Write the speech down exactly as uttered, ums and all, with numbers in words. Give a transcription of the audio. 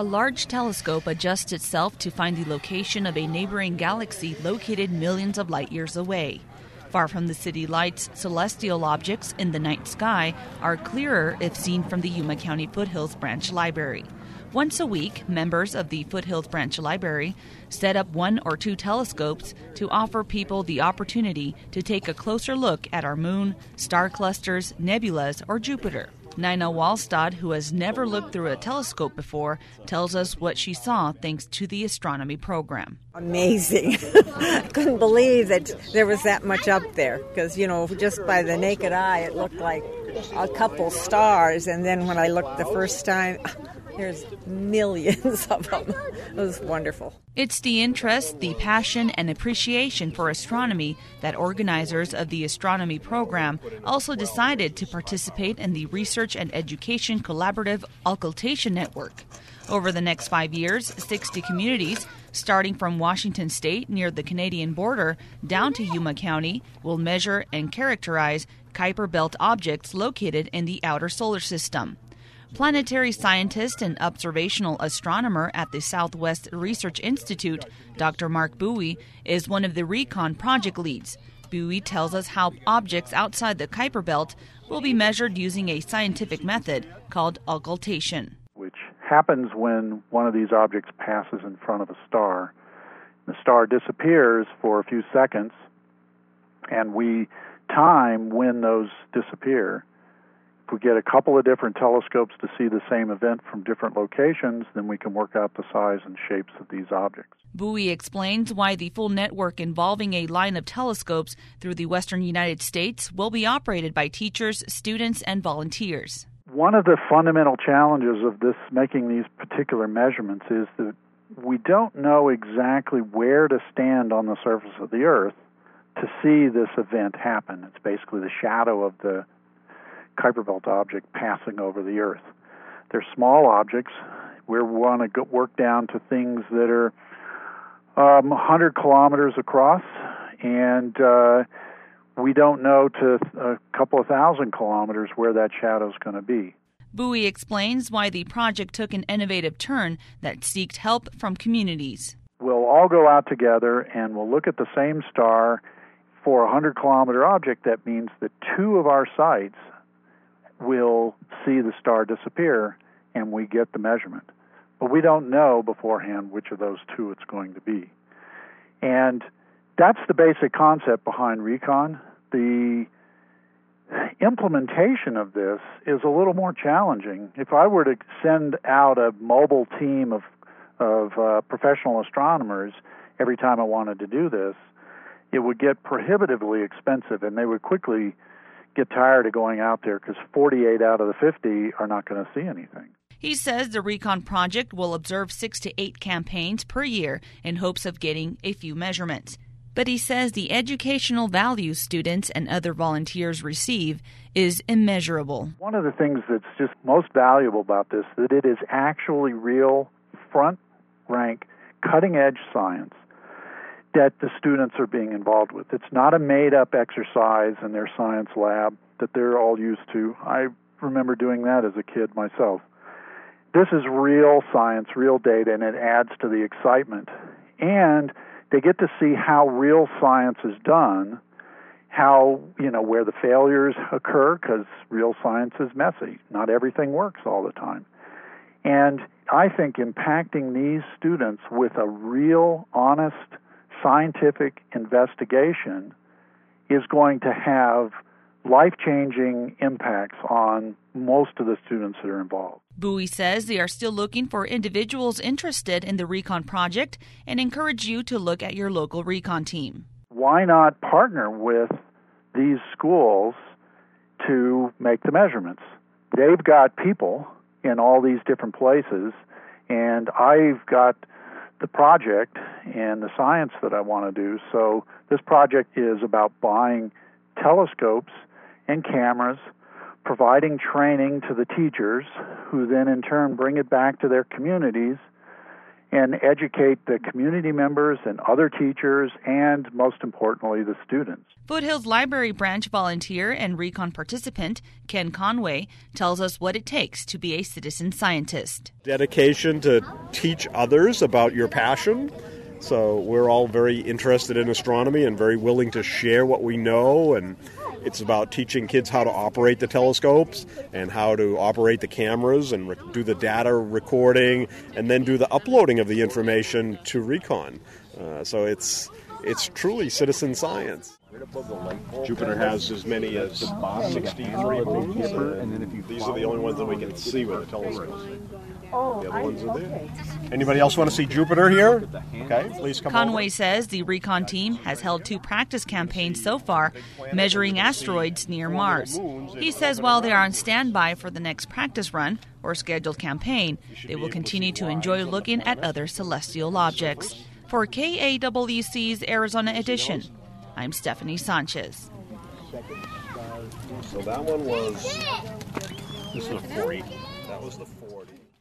A large telescope adjusts itself to find the location of a neighboring galaxy located millions of light years away. Far from the city lights, celestial objects in the night sky are clearer if seen from the Yuma County Foothills Branch Library. Once a week, members of the Foothills Branch Library set up one or two telescopes to offer people the opportunity to take a closer look at our moon, star clusters, nebulas, or Jupiter. Nina Wallstad, who has never looked through a telescope before, tells us what she saw thanks to the astronomy program. Amazing. I couldn't believe that there was that much up there because, you know, just by the naked eye, it looked like a couple stars. And then when I looked the first time, there's millions of them. It was wonderful. It's the interest, the passion, and appreciation for astronomy that organizers of the astronomy program also decided to participate in the Research and Education Collaborative Occultation Network. Over the next five years, sixty communities, starting from Washington State near the Canadian border down to Yuma County, will measure and characterize Kuiper Belt objects located in the outer solar system. Planetary scientist and observational astronomer at the Southwest Research Institute, Doctor Mark Bowie, is one of the RECON project leads. Bowie tells us how objects outside the Kuiper Belt will be measured using a scientific method called occultation. Which happens when one of these objects passes in front of a star. The star disappears for a few seconds, and we time when those disappear. If we get a couple of different telescopes to see the same event from different locations, then we can work out the size and shapes of these objects. Bowie explains why the full network involving a line of telescopes through the western United States will be operated by teachers, students, and volunteers. One of the fundamental challenges of this making these particular measurements is that we don't know exactly where to stand on the surface of the Earth to see this event happen. It's basically the shadow of the Kuiper Belt object passing over the Earth. They're small objects. We want to go work down to things that are um, one hundred kilometers across, and uh, we don't know to a couple of thousand kilometers where that shadow is going to be. Bowie explains why the project took an innovative turn that seeked help from communities. We'll all go out together and we'll look at the same star for a one hundred kilometer object. That means that two of our sites will see the star disappear and we get the measurement. But we don't know beforehand which of those two it's going to be. And that's the basic concept behind RECON. The implementation of this is a little more challenging. If I were to send out a mobile team of, of uh, professional astronomers every time I wanted to do this, it would get prohibitively expensive, and they would quickly get tired of going out there because forty-eight out of the fifty are not going to see anything. He says the RECON project will observe six to eight campaigns per year in hopes of getting a few measurements. But he says the educational value students and other volunteers receive is immeasurable. One of the things that's just most valuable about this is that it is actually real, front-rank, cutting-edge science that the students are being involved with. It's not a made-up exercise in their science lab that they're all used to. I remember doing that as a kid myself. This is real science, real data, and it adds to the excitement. And they get to see how real science is done, how, you know, where the failures occur, because real science is messy. Not everything works all the time. And I think impacting these students with a real, honest, scientific investigation is going to have life-changing impacts on most of the students that are involved. Bowie says they are still looking for individuals interested in the RECON project and encourage you to look at your local RECON team. Why not partner with these schools to make the measurements? They've got people in all these different places, and I've got the project and the science that I want to do. So this project is about buying telescopes and cameras, providing training to the teachers, who then in turn bring it back to their communities and educate the community members and other teachers and, most importantly, the students. Foothills Library branch volunteer and recon participant Ken Conway tells us what it takes to be a citizen scientist. Dedication to teach others about your passion. So we're all very interested in astronomy and very willing to share what we know, and it's about teaching kids how to operate the telescopes and how to operate the cameras and re- do the data recording and then do the uploading of the information to Recon. Uh, so it's it's truly citizen science. Jupiter has as many as sixty-three moons, and these are the only ones that we can see with a telescope. The other ones are there. Anybody else want to see Jupiter here? Okay, please come Conway over. says the Recon team has held two practice campaigns so far, measuring asteroids near Mars. He says while they are on standby for the next practice run or scheduled campaign, they will continue to enjoy looking at other celestial objects. For K A W C's Arizona Edition, I'm Stephanie Sanchez. So that one was, this is a forty. That was the forty.